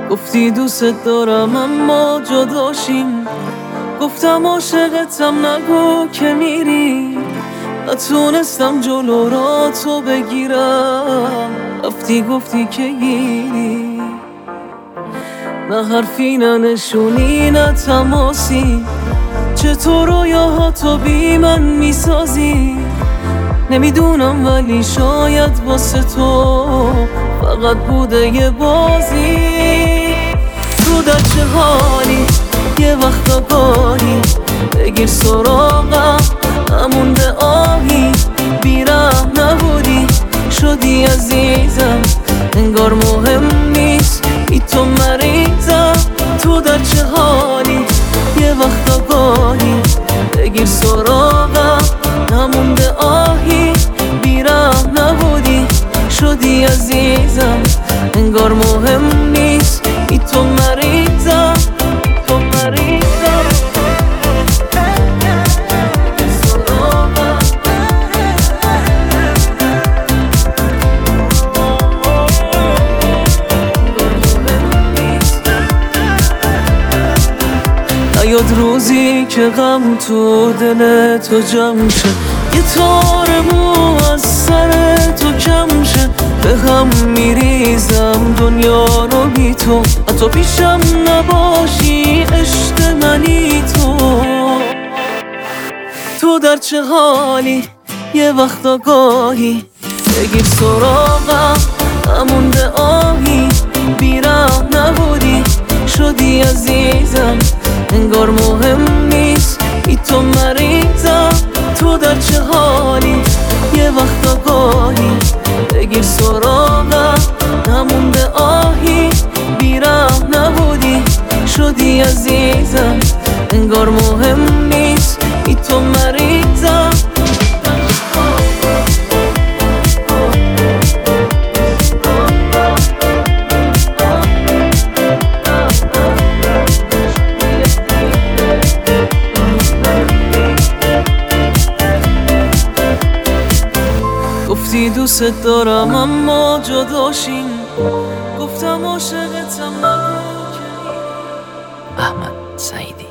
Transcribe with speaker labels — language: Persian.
Speaker 1: گفتی دوست دارم اما جداشیم، گفتم عاشقتم نگو که میری. نتونستم جلو را تو بگیرم، رفتی گفتی که گیری. نه حرفی نه نشونی نه تماسی، چطور رویاهاتو بی من میسازی. نمیدونم ولی شاید واسه تو فقط بوده یه بازی. تو در چه حالی؟ یه وقت آگاهی بگیر سراغم، نمونده آهی. بیرم نبودی شدی عزیزم، انگار مهم نیست بی تو مریضم. تو در چه حالی؟ یه وقت آگاهی بگیر سراغم، نمونده آهی. بیرم نبودی شدی عزیزم، انگار مهم نیست بی تو مریضم. تو مریضم نیاد روزی که غم تو دل تو جمع شه، یه تار مو از سر تو کم شه. به هم میریزم دنیا رو بی تو، حتی پیشم نباشی عشق منی تو. تو در چه حالی؟ یه وقت آگاهی بگیر سراغم، نمونده آهی. بیرم نبودی شدی عزیزم، انگار مهم نیست بی تو مریضم. تو در چه حالی؟ یه وقت آگاهی بگیر سراغم، نمونده آهی. بیرم نبودی شدی عزیزم، انگار مهم نیست بی تو مریضم. گفتی دوست دارم اما جداشیم، گفتم عاشقتم نگو که میری.
Speaker 2: احمد سعیدی.